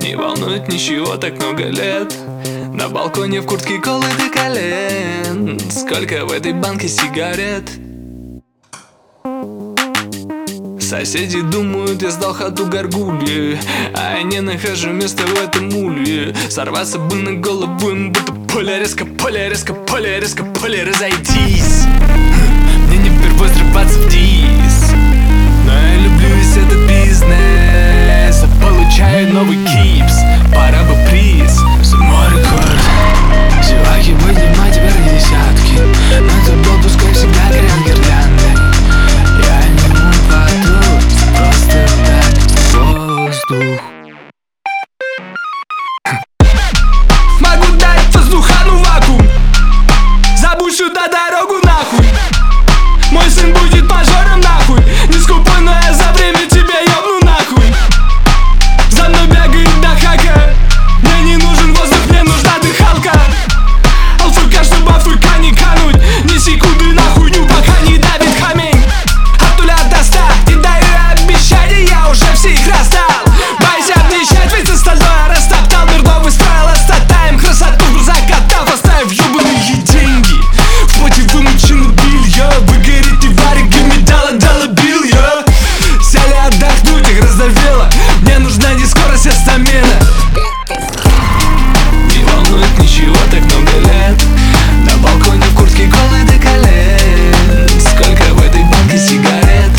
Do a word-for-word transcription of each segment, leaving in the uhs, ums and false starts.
Не волнует ничего так много лет. На балконе в куртке колы до колен. Сколько в этой банке сигарет? Соседи думают, я сдал хату горгульи, а я не нахожу места в этом улье. Сорваться бы на голову им, будто поле резко, поле резко, поле резко, поле разойтись. Мне не впервой срываться в дис, но я люблю весь этот бизнес. Я получаю новый кипс, пора бы приз. Мой рекорд. Зеваки поднимай теперь не десятки, но ты был, пускай всегда горят гирлянды. Я не мой патруль, просто так воздух. Могу дать воздуха, ну вакуум. Забудь сюда дорогу нахуй. Мой сын будет мажором нахуй. Не скупой, но я за время тебя ёбну нахуй. За мной бегает до хака. Мне не нужен воздух, мне нужна дыхалка. Алфурка, чтобы Африка не кануть. Ни секунды на хуйню, пока не давит камень. От нуля до ста, не даю обещаний, я уже все их раздал. Боюсь обнищать, ведь остальное растоптал. Мир новый строил, остатаем красоту в глазах котов, оставив ёбаные деньги. В поте вымучено белье, вы горите вариками, дала, дала белье. Сели отдохнуть, их раздавило. Мне нужна не скорость, а стамина. Не волнует ничего так много лет. На балконе в куртке колы до колен. Сколько в этой банке сигарет?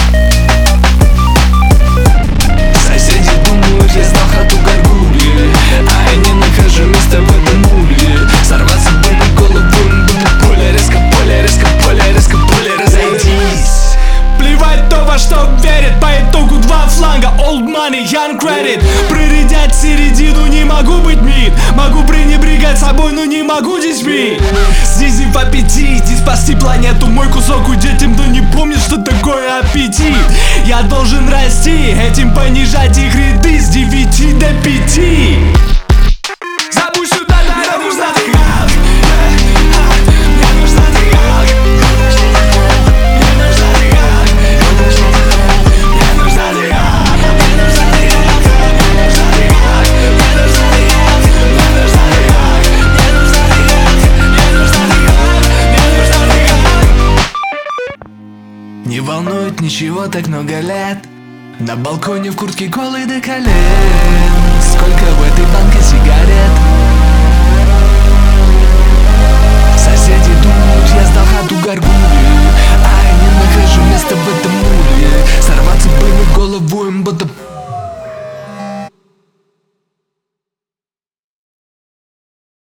Соседи думают, я сдал хату горгульи, а я не нахожу места в этом улье. Сорваться бы на голову им, будто поле резко, поле резко, поле резко, поле разойтись. Плевать то, во что верит, по итогу два фланга. Old money, young credit. Проредять середину, не могу быть мид. Могу пренебрегать собой, но не могу детьми. Снизив аппетит и спасти планету. Мой кусок у детям, да не помнит, что такое аппетит. Я должен расти, этим понижать их ряды с девяти до пяти. Забудь сюда дорогу, нужна дыхалка. Мне нужна дыхалка. Мне нужна дыхалка. Мне нужна дыхалка. Мне нужна дыхалка. Мне нужна дыхалка. Мне нужна дыхалка. Мне нужна дыхалка. Мне нужна дыхалка. Мне нужна дыхалка. Не волнует ничего так много лет. На балконе в куртке колы до колен. Сколько в этой банке сигарет? Соседи думают, я сдал хату горгулью, а я не нахожу места в этом улье. Сорваться бы на голову им, будто